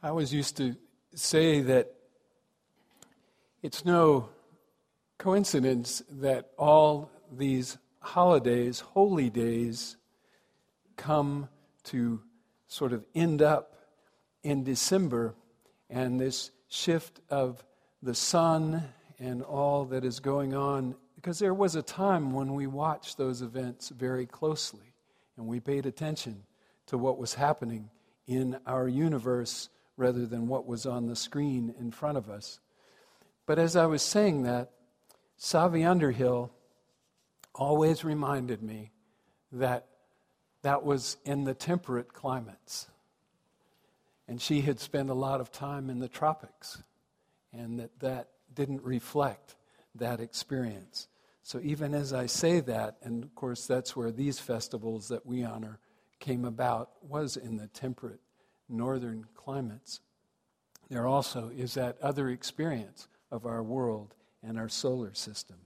I always used to say that it's no coincidence that all these holidays, holy days, come to sort of end up in December, and this shift of the sun and all that is going on, because there was a time when we watched those events very closely and we paid attention to what was happening in our universe rather than what was on the screen in front of us. But as I was saying that, Savi Underhill always reminded me that that was in the temperate climates. And she had spent a lot of time in the tropics, and that didn't reflect that experience. So even as I say that, and of course that's where these festivals that we honor came about, was in the temperate northern climates. There also is that other experience of our world and our solar system.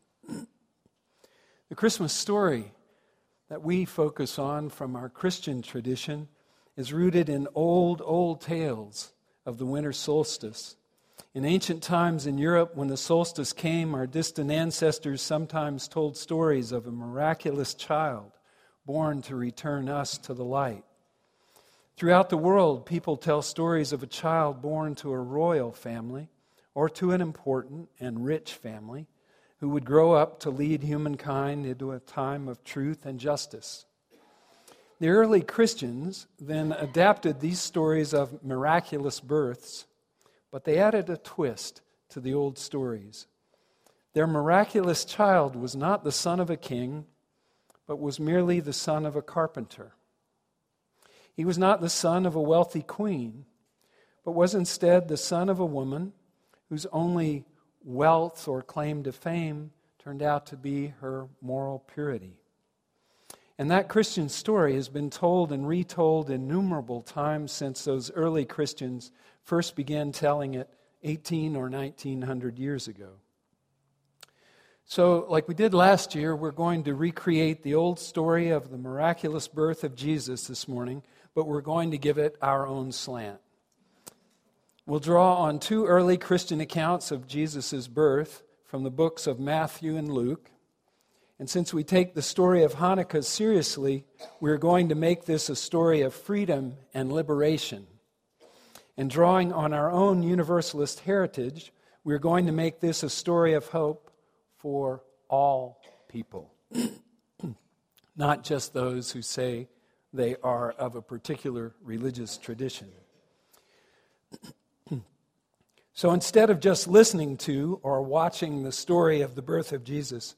The Christmas story that we focus on from our Christian tradition is rooted in old tales of the winter solstice. In ancient times in Europe, when the solstice came, our distant ancestors sometimes told stories of a miraculous child born to return us to the light. Throughout the world, people tell stories of a child born to a royal family or to an important and rich family who would grow up to lead humankind into a time of truth and justice. The early Christians then adapted these stories of miraculous births, but they added a twist to the old stories. Their miraculous child was not the son of a king, but was merely the son of a carpenter. He was not the son of a wealthy queen, but was instead the son of a woman whose only wealth or claim to fame turned out to be her moral purity. And that Christian story has been told and retold innumerable times since those early Christians first began telling it 18 or 1900 years ago. So, like we did last year, we're going to recreate the old story of the miraculous birth of Jesus this morning, but we're going to give it our own slant. We'll draw on two early Christian accounts of Jesus' birth from the books of Matthew and Luke. And since we take the story of Hanukkah seriously, we're going to make this a story of freedom and liberation. And drawing on our own universalist heritage, we're going to make this a story of hope for all people, not just those who say they are of a particular religious tradition. So instead of just listening to or watching the story of the birth of Jesus,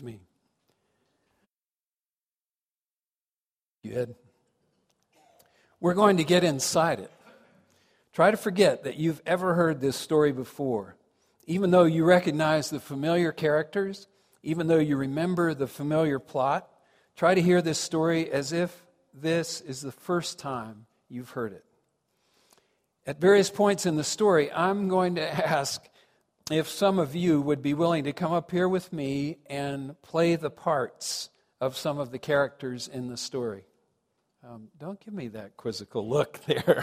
we're going to get inside it. Try to forget that you've ever heard this story before. Even though you recognize the familiar characters, even though you remember the familiar plot, try to hear this story as if this is the first time you've heard it. At various points in the story, I'm going to ask if some of you would be willing to come up here with me and play the parts of some of the characters in the story. Don't give me that quizzical look there.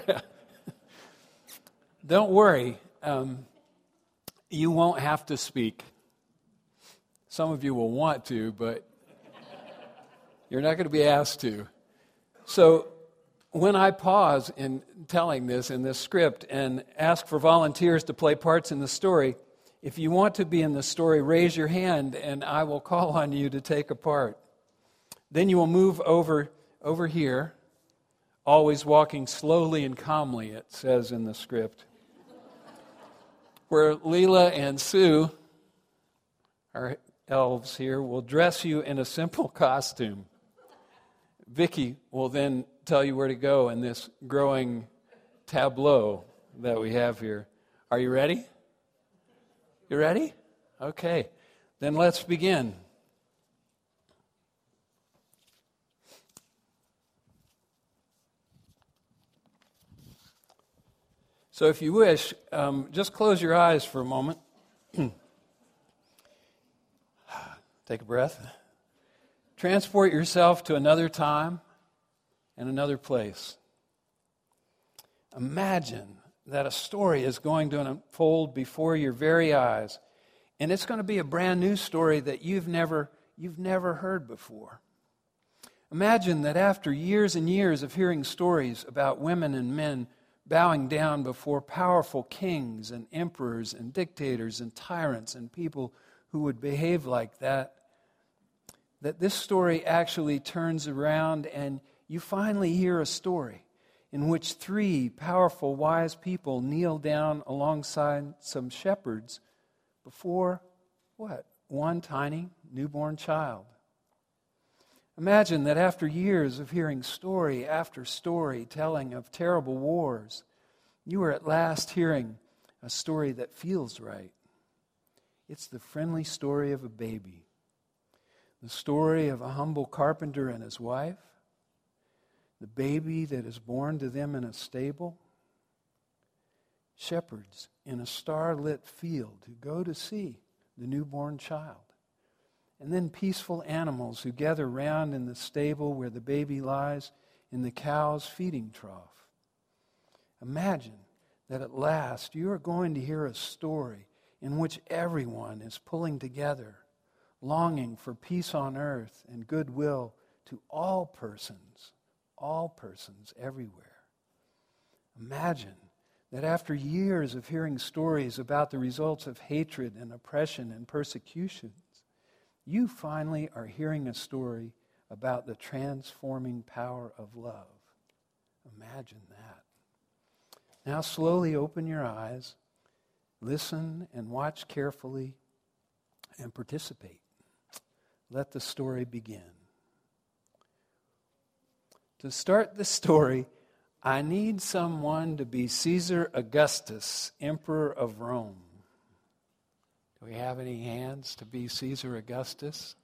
Don't worry. You won't have to speak. Some of you will want to, but you're not going to be asked to. So when I pause in telling this in this script and ask for volunteers to play parts in the story, if you want to be in the story, raise your hand and I will call on you to take a part. Then you will move over here, always walking slowly and calmly, it says in the script, where Leela and Sue, our elves here, will dress you in a simple costume. Vicky will then tell you where to go in this growing tableau that we have here. Are you ready? You ready? Okay. Then let's begin. So if you wish, just close your eyes for a moment. Take a breath. Transport yourself to another time and another place. Imagine that a story is going to unfold before your very eyes. And it's going to be a brand new story that you've never heard before. Imagine that after years and years of hearing stories about women and men bowing down before powerful kings and emperors and dictators and tyrants and people who would behave like that this story actually turns around and you finally hear a story in which three powerful, wise people kneel down alongside some shepherds before, what? One tiny newborn child. Imagine that after years of hearing story after story telling of terrible wars, you are at last hearing a story that feels right. It's the friendly story of a baby. The story of a humble carpenter and his wife. The baby that is born to them in a stable. Shepherds in a star-lit field who go to see the newborn child. And then peaceful animals who gather round in the stable where the baby lies in the cow's feeding trough. Imagine that at last you are going to hear a story in which everyone is pulling together, longing for peace on earth and goodwill to all persons everywhere. Imagine that after years of hearing stories about the results of hatred and oppression and persecutions, you finally are hearing a story about the transforming power of love. Imagine that. Now slowly open your eyes, listen and watch carefully, and participate. Let the story begin. To start the story, I need someone to be Caesar Augustus, Emperor of Rome. Do we have any hands to be Caesar Augustus?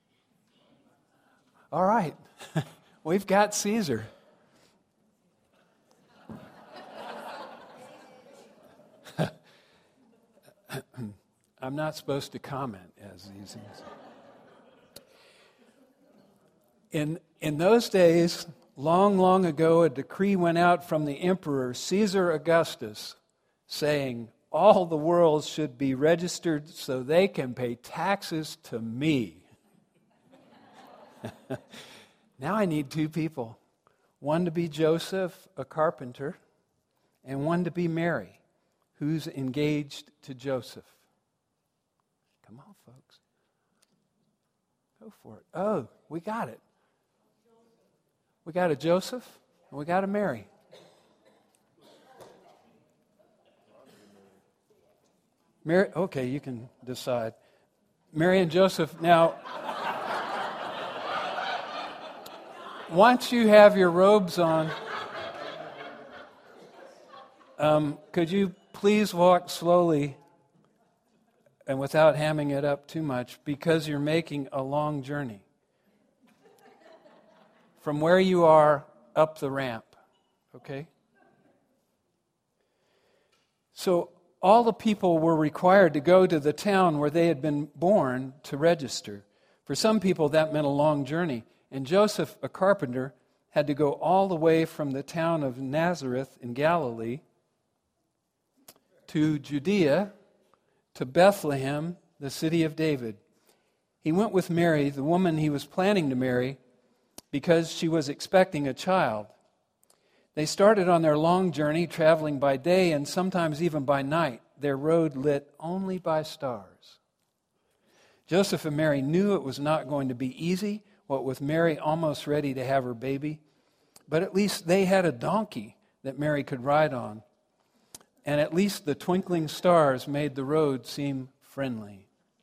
All right, we've got Caesar. I'm not supposed to comment as these things. In those days, long, long ago, a decree went out from the emperor, Caesar Augustus, saying all the world should be registered so they can pay taxes to me. Now I need two people, one to be Joseph, a carpenter, and one to be Mary, who's engaged to Joseph. Come on, folks. Go for it. Oh, we got it. We got a Joseph, and we got a Mary. Mary, okay, you can decide. Mary and Joseph, now, once you have your robes on, could you please walk slowly and without hamming it up too much, because you're making a long journey from where you are up the ramp, okay? So all the people were required to go to the town where they had been born to register. For some people, that meant a long journey. And Joseph, a carpenter, had to go all the way from the town of Nazareth in Galilee to Judea, to Bethlehem, the city of David. He went with Mary, the woman he was planning to marry, because she was expecting a child. They started on their long journey, traveling by day and sometimes even by night, their road lit only by stars. Joseph and Mary knew it was not going to be easy, what with Mary almost ready to have her baby, but at least they had a donkey that Mary could ride on, and at least the twinkling stars made the road seem friendly.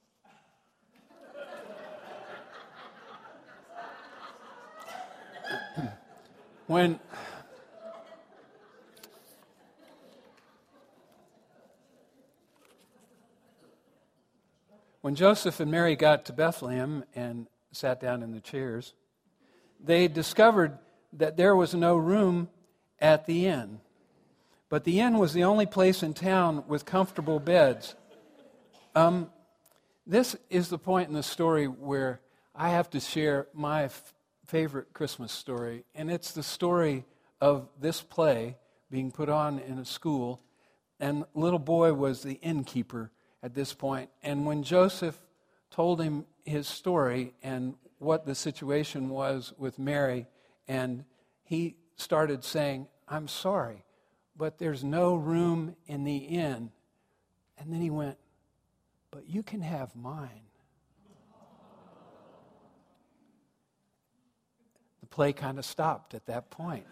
When Joseph and Mary got to Bethlehem and sat down in the chairs, they discovered that there was no room at the inn. But the inn was the only place in town with comfortable beds. This is the point in the story where I have to share my favorite Christmas story, and it's the story of this play being put on in a school and the little boy was the innkeeper at this point. And when Joseph told him his story and what the situation was with Mary, and he started saying, "I'm sorry, but there's no room in the inn." And then he went, "But you can have mine." The play kind of stopped at that point.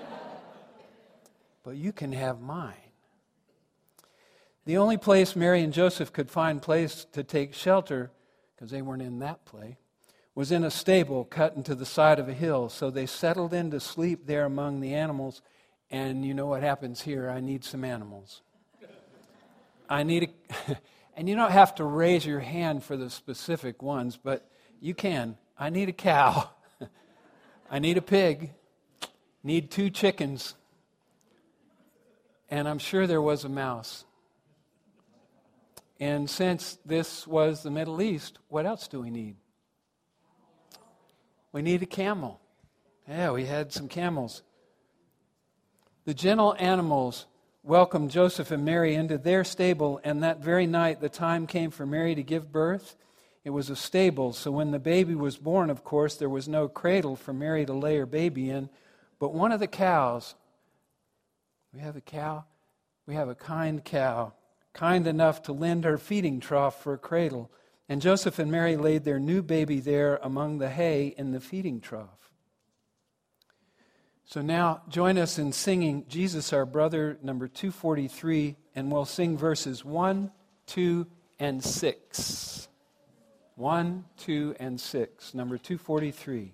"But you can have mine." The only place Mary and Joseph could find place to take shelter, because they weren't in that play, was in a stable cut into the side of a hill. So they settled in to sleep there among the animals. And you know what happens here? I need some animals. And you don't have to raise your hand for the specific ones, but you can. I need a cow. I need a pig. Need 2 chickens. And I'm sure there was a mouse. And since this was the Middle East, what else do we need? We need a camel. Yeah, we had some camels. The gentle animals welcomed Joseph and Mary into their stable, and that very night the time came for Mary to give birth. It was a stable, so when the baby was born, of course, there was no cradle for Mary to lay her baby in, but one of the cows, we have a cow? We have a kind cow, kind enough to lend her feeding trough for a cradle. And Joseph and Mary laid their new baby there among the hay in the feeding trough. So now join us in singing Jesus Our Brother, number 243, and we'll sing verses 1, 2, and 6. 1, 2, and 6, number 243.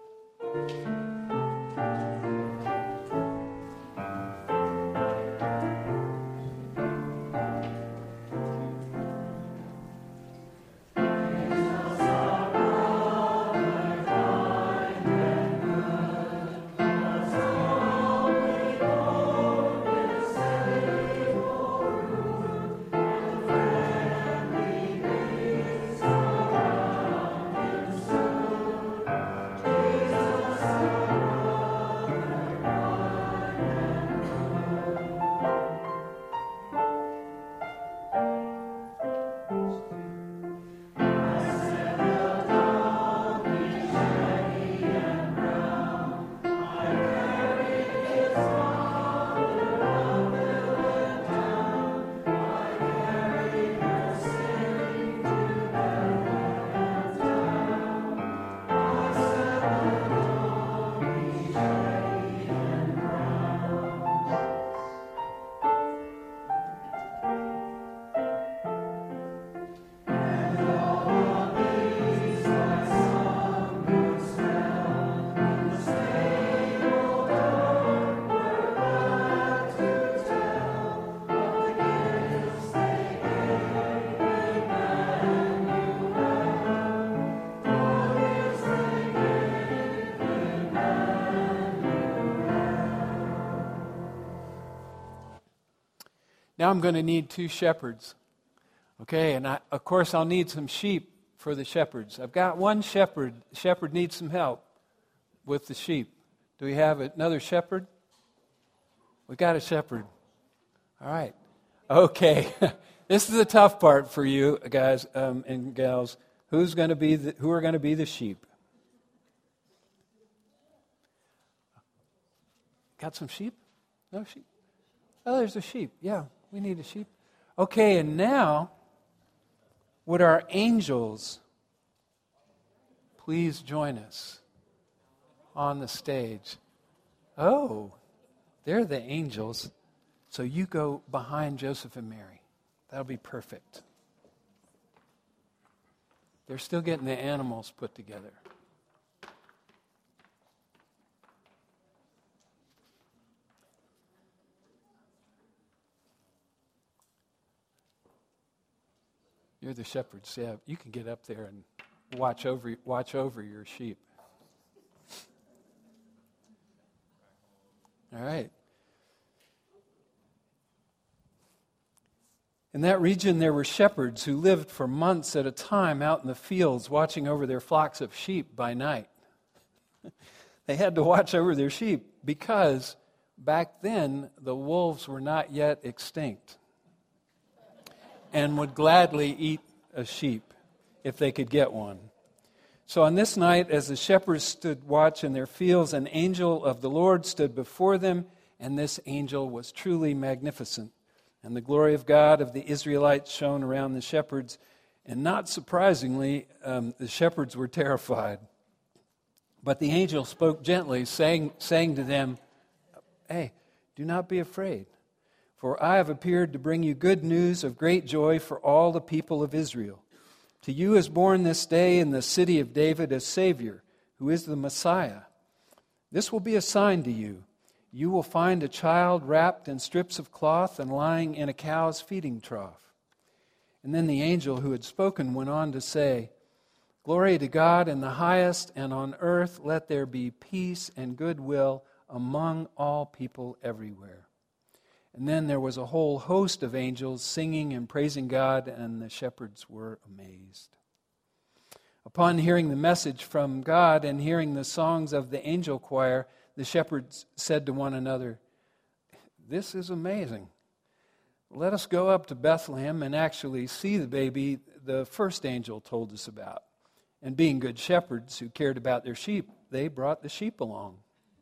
Now I'm going to need 2 shepherds. Okay, and of course I'll need some sheep for the shepherds. I've got 1 shepherd. The shepherd needs some help with the sheep. Do we have another shepherd? We got a shepherd. All right. Okay. This is the tough part for you guys and gals. Who are going to be the sheep? Got some sheep? No sheep? Oh, there's a sheep. Yeah, we need a sheep. Okay, and now, would our angels please join us on the stage? Oh, they're the angels. So you go behind Joseph and Mary. That'll be perfect. They're still getting the animals put together. You're the shepherds. Yeah, you can get up there and watch over your sheep. All right. In that region, there were shepherds who lived for months at a time out in the fields, watching over their flocks of sheep by night. They had to watch over their sheep because back then the wolves were not yet extinct. and would gladly eat a sheep if they could get one. So on this night, as the shepherds stood watch in their fields, an angel of the Lord stood before them, and this angel was truly magnificent. And the glory of God of the Israelites shone around the shepherds, and not surprisingly, the shepherds were terrified. But the angel spoke gently, saying to them, "Hey, do not be afraid, for I have appeared to bring you good news of great joy for all the people of Israel. To you is born this day in the city of David a Savior, who is the Messiah. This will be a sign to you. You will find a child wrapped in strips of cloth and lying in a cow's feeding trough." And then the angel who had spoken went on to say, "Glory to God in the highest, and on earth let there be peace and goodwill among all people everywhere." And then there was a whole host of angels singing and praising God, and the shepherds were amazed. Upon hearing the message from God and hearing the songs of the angel choir, the shepherds said to one another, "This is amazing. Let us go up to Bethlehem and actually see the baby the first angel told us about." And being good shepherds who cared about their sheep, they brought the sheep along.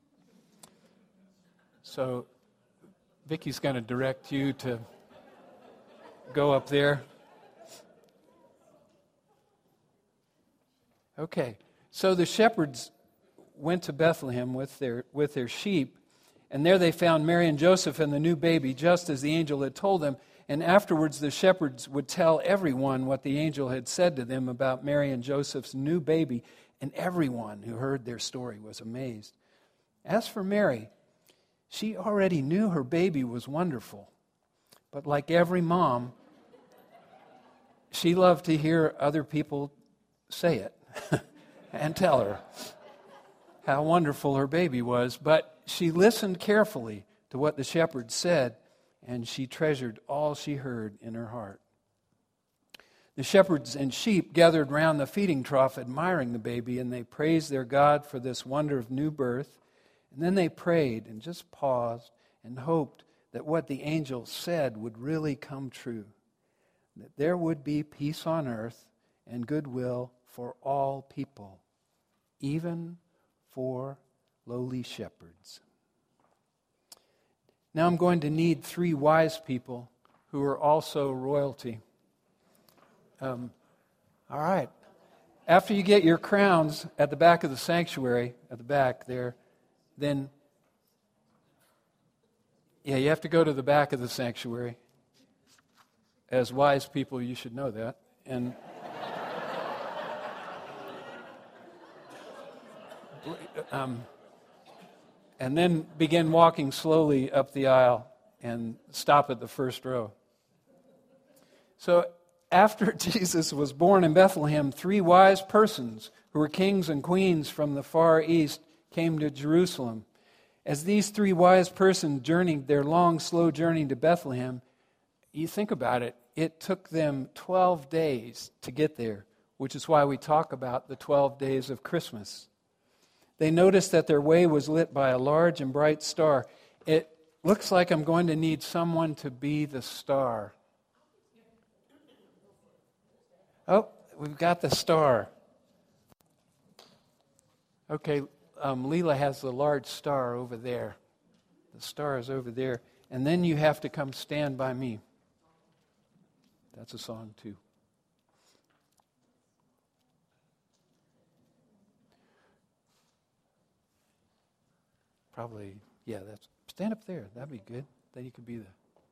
So Vicky's going to direct you to go up there. Okay, so the shepherds went to Bethlehem with their sheep, and there they found Mary and Joseph and the new baby, just as the angel had told them. And afterwards the shepherds would tell everyone what the angel had said to them about Mary and Joseph's new baby, and everyone who heard their story was amazed. As for Mary, she already knew her baby was wonderful, but like every mom, she loved to hear other people say it and tell her how wonderful her baby was. But she listened carefully to what the shepherds said, and she treasured all she heard in her heart. The shepherds and sheep gathered round the feeding trough, admiring the baby, and they praised their God for this wonder of new birth. And then they prayed and just paused and hoped that what the angel said would really come true, that there would be peace on earth and goodwill for all people, even for lowly shepherds. Now I'm going to need 3 wise people who are also royalty. All right. After you get your crowns at the back of the sanctuary, at the back there, then, you have to go to the back of the sanctuary. As wise people, you should know that. And then begin walking slowly up the aisle and stop at the first row. So after Jesus was born in Bethlehem, 3 wise persons who were kings and queens from the far east came to Jerusalem. As these 3 wise persons journeyed their long, slow journey to Bethlehem, you think about it, it took them 12 days to get there, which is why we talk about the 12 days of Christmas. They noticed that their way was lit by a large and bright star. It looks like I'm going to need someone to be the star. Oh, we've got the star. Okay, Leela has the large star over there. The star is over there. And then you have to come stand by me. That's a song too. Probably, that's stand up there. That'd be good. Then you can be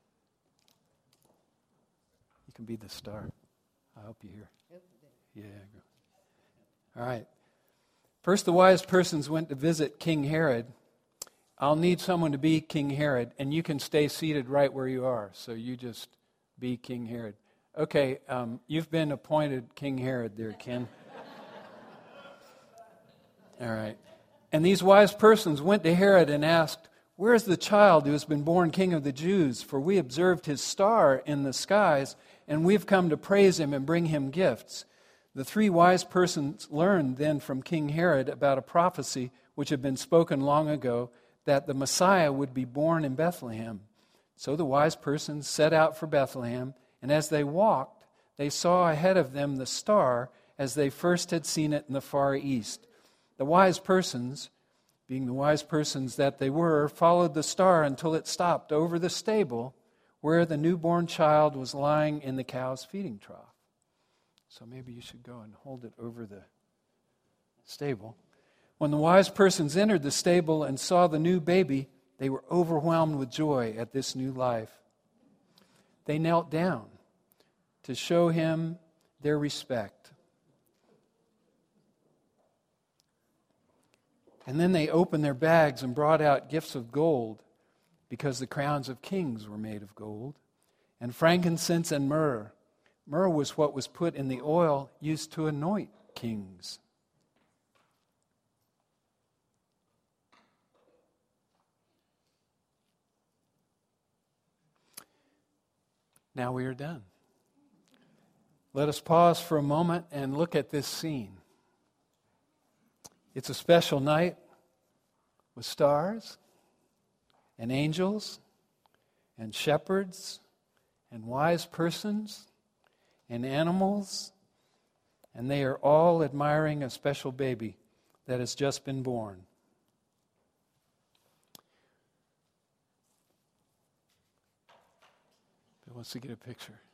the star. I hope you're here. Yeah. All right. First, the wise persons went to visit King Herod. I'll need someone to be King Herod, and you can stay seated right where you are. So you just be King Herod. Okay, you've been appointed King Herod there, Ken. All right. And these wise persons went to Herod and asked, "Where is the child who has been born King of the Jews? For we observed his star in the skies, and we've come to praise him and bring him gifts." The 3 wise persons learned then from King Herod about a prophecy which had been spoken long ago, that the Messiah would be born in Bethlehem. So the wise persons set out for Bethlehem, And as they walked, they saw ahead of them the star as they first had seen it in the far east. The wise persons, being the wise persons that they were, followed the star until it stopped over the stable where the newborn child was lying in the cow's feeding trough. So maybe you should go and hold it over the stable. When the wise persons entered the stable and saw the new baby, they were overwhelmed with joy at this new life. They knelt down to show him their respect. And then they opened their bags and brought out gifts of gold, because the crowns of kings were made of gold, and frankincense and myrrh. Myrrh was what was put in the oil used to anoint kings. Now we are done. Let us pause for a moment and look at this scene. It's a special night with stars and angels and shepherds and wise persons and animals, and they are all admiring a special baby that has just been born. Who wants to get a picture?